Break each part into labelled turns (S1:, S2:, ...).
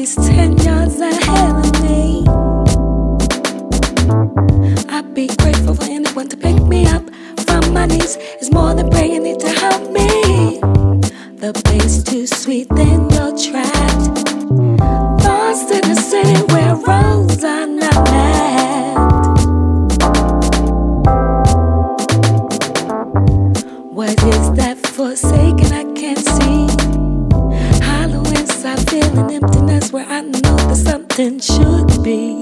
S1: always 10 yards ahead of me. I'd be grateful for anyone to pick me up from my knees. It's more than praying, need to help me. The bass too sweet, then you're trapped. Lost in a city where roads are not mapped. What is that forsaken? I can't see. Hollow inside, feeling emptiness where I know that something should be.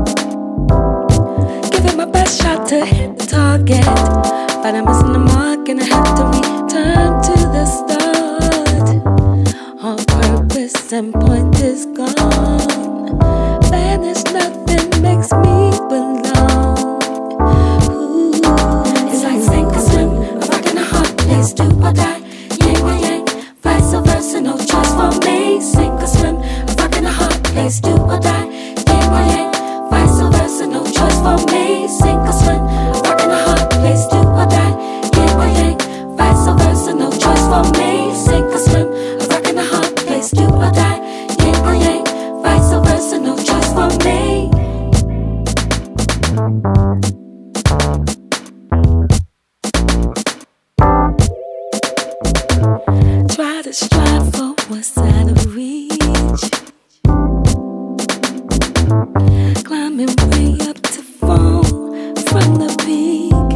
S1: Giving my best shot to hit the target, but I'm missing the mark and I have to return to the start. All purpose and point is gone. Vanish, nothing makes me belong. Ooh. It's like sink or swim, a rock in a hard place, do or die. Yang or yang, vice versa, no choice for me. Sink or swim, a rock in a hard place, do or die. Yang or yang, vice versa, no choice for me. Sink or swim, a rock in a hard place, do or die. Yang or yang, vice versa, no choice for me. Sink or swim, a rock in a hard place, do or die. Yang or yang, vice versa, no choice for me. Try to strive for what's out of reach, climbing way up to fall from the peak,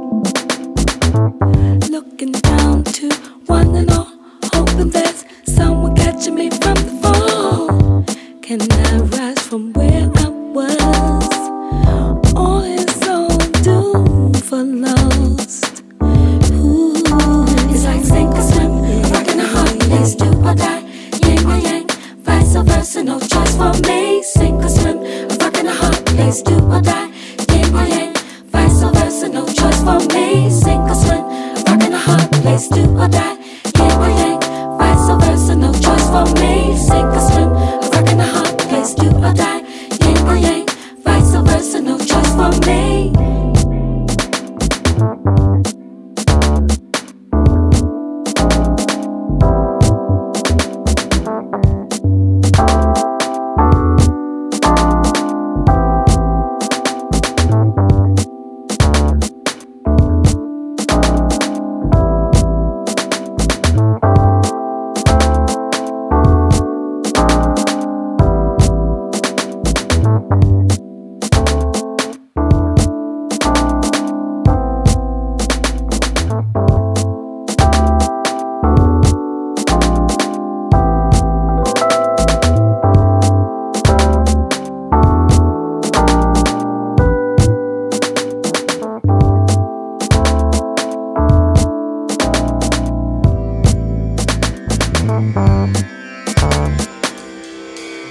S1: looking down to one and all, hoping there's someone catching me from the fall. Can I rise from where I was, or is all doomed for lost? Ooh. It's like sink or swim, a rock in a hard place, do or die. Yang or yang, vice versa, no choice for me. Sink or swim, a rock in a hard place, do or die. Yang or yang, vice versa, no choice for me. Sink or swim, a rock in a hard place, do or die. Yang or yang, vice versa, no choice for me. Sink or swim, a rock in a hard place, do or die. Yang or yang, vice versa, no choice for me.